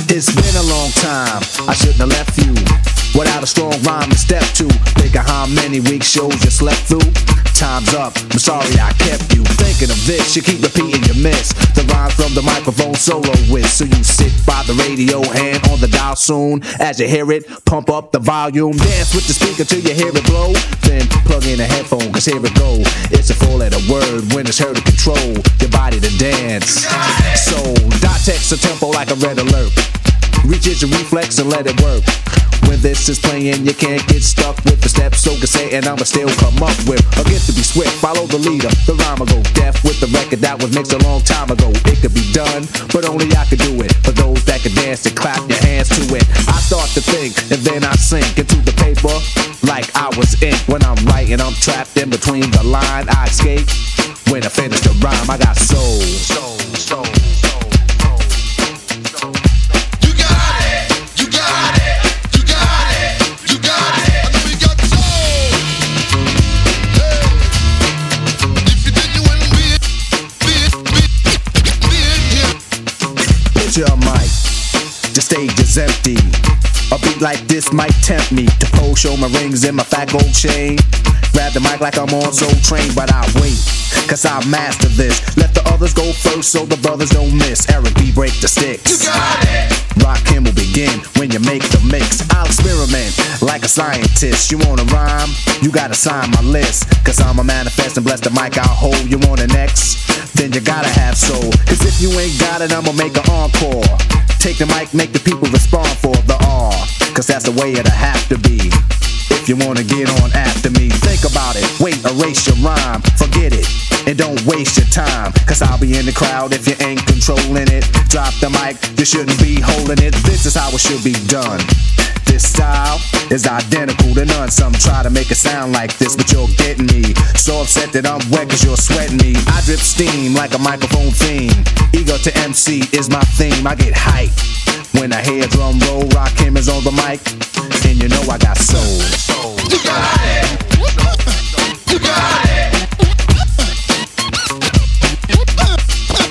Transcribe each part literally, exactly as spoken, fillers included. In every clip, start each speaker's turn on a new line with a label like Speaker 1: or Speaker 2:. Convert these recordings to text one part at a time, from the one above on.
Speaker 1: It's been a long time, I shouldn't have left you without a strong rhyme to step to. Think of how many week shows you slept through. Time's up, I'm sorry I kept you thinking of this. You keep repeating you miss the rhymes from the microphone solo with. So you sit by the radio, hand on the dial soon. As you hear it, pump up the volume. Dance with the speaker till you hear it blow. Then plug in a headphone, cause here it go. It's a four letter word when it's heard to control your body to dance. So dot text a tempo like a red alert. Reaches your reflex and let it work. When this is playing, you can't get stuck with the steps. So can say, and I'ma still come up with a gift to be swift. Follow the leader, the rhyme will go deaf with the record that was mixed a long time ago. It could be done, but only I could do it. For those that can dance and clap your hands to it. I start to think, and then I sink into the paper like I was ink. When I'm writing, I'm trapped in between the line. I escape when I finish the rhyme. I got soul, soul, soul. Your mic, the stage is empty. A beat like this might tempt me to pose, show my rings and my fat gold chain. Grab the mic like I'm on Soul Train, but I wait, cause I master this. Let the others go first so the brothers don't miss. Eric B, break the sticks. You got it. Rakim will begin when you make the mix. I'll experiment like a scientist. You wanna rhyme? You gotta sign my list. Cause I'm a manifest and bless the mic I'll hold. You want an X? Then you gotta have soul. Cause if you ain't got it, I'ma make an encore. Take the mic, make the people respond for the R. Cause that's the way it'll have to be. If you wanna get on after me, think about it. Wait, erase your rhyme, forget it, and don't waste your time. Cause I'll be in the crowd if you ain't controlling it. Drop the mic, you shouldn't be holding it. This is how it should be done. This style is identical to none. Some try to make it sound like this, but you're getting me so upset that I'm wet cause you're sweating me. I drip steam like a microphone theme. Ego to M C is my theme. I get hype when I hear drum roll. Rakim is on the mic, and you know I got soul. You got it. You got it. You got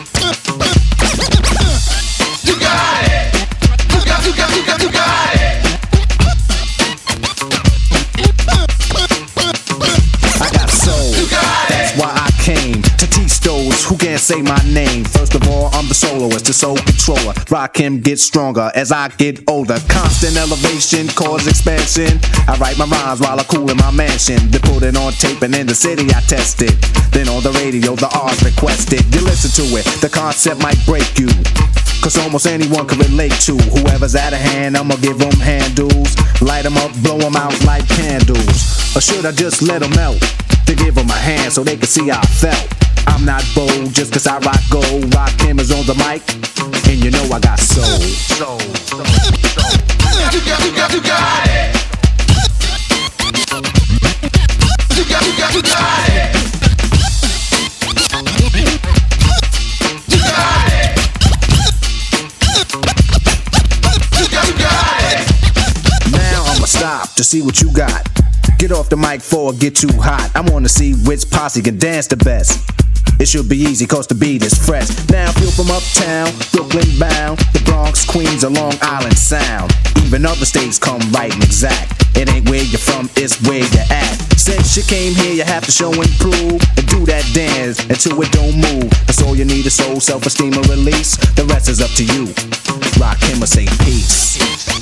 Speaker 1: it. You got, you got, you got, you got it. I got soul. That's why I came to teach those who can't say my name. First of all, I'm the soloist, the soul controller. Rakim gets stronger as I get older. Constant elevation, cause expansion. I write my rhymes while I cool in my mansion. They put it on tape and in the city I test it. Then on the radio, the R's requested. You listen to it, the concept might break you. Cause almost anyone can relate to whoever's out of hand. I'ma give them handles, light them up, blow them out like candles. Or should I just let them melt to give them a hand so they can see how I felt? I'm not bold just cause I rock gold. Rakim is on the mic, and you know I got soul. Soul, soul, soul. You got, you got, you got it. You got, you got, you got it. You got it. You got, you got it. Now I'ma stop to see what you got. Get off the mic before it get too hot. I wanna see which posse can dance the best. It should be easy cause the beat is fresh. Now if you're from uptown, Brooklyn bound, the Bronx, Queens, or Long Island Sound. Even other states come right and exact. It ain't where you're from, it's where you're at. Since you came here, you have to show and prove. And do that dance until it don't move. That's all you need is soul, self-esteem, or release. The rest is up to you. Rakim will say peace.